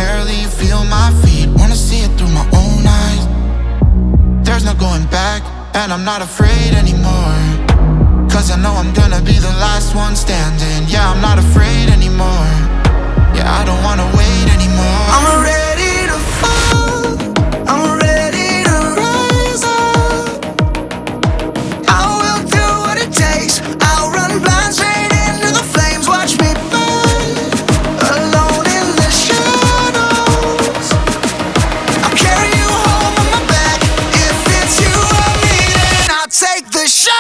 barely feel my feet. Wanna see it through my own eyes. There's no going back, and I'm not afraid anymore. Cause I know I'm gonna be the last one standing. Yeah, I'm not afraid anymore. Yeah, I don't wanna wait anymore. I'm ready to fall, I'm ready to rise up. I will do what it takes. I'll run blind straight into the flames. Watch me burn, alone in the shadows. I'll carry you home on my back. If it's you or me, then I'll take the shot.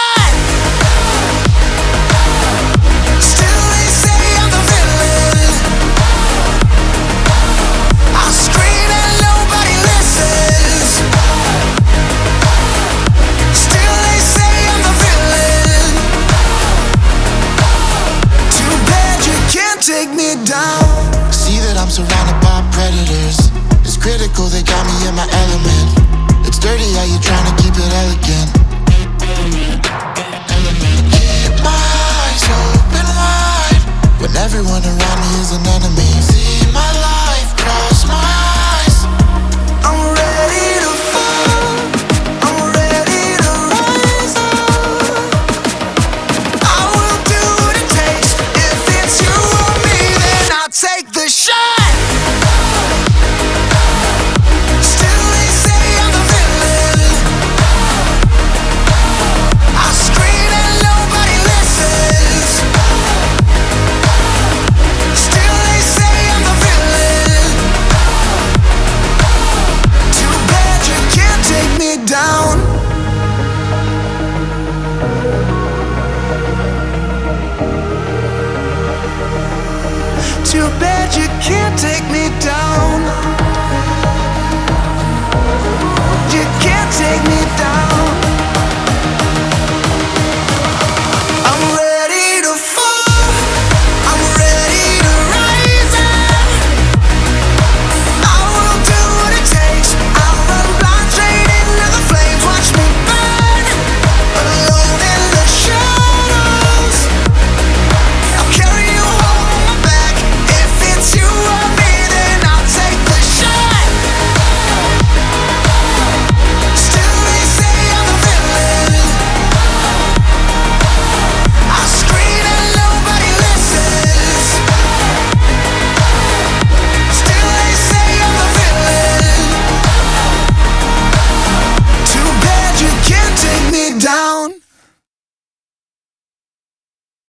Still they say I'm the villain. I'll scream and nobody listens. Still they say I'm the villain. Too bad you can't take me down. See that I'm surrounded by predators. It's critical, they got me in my element. It's dirty how you trying to keep it elegant. Keep my eyes open wide when everyone around me is an enemy.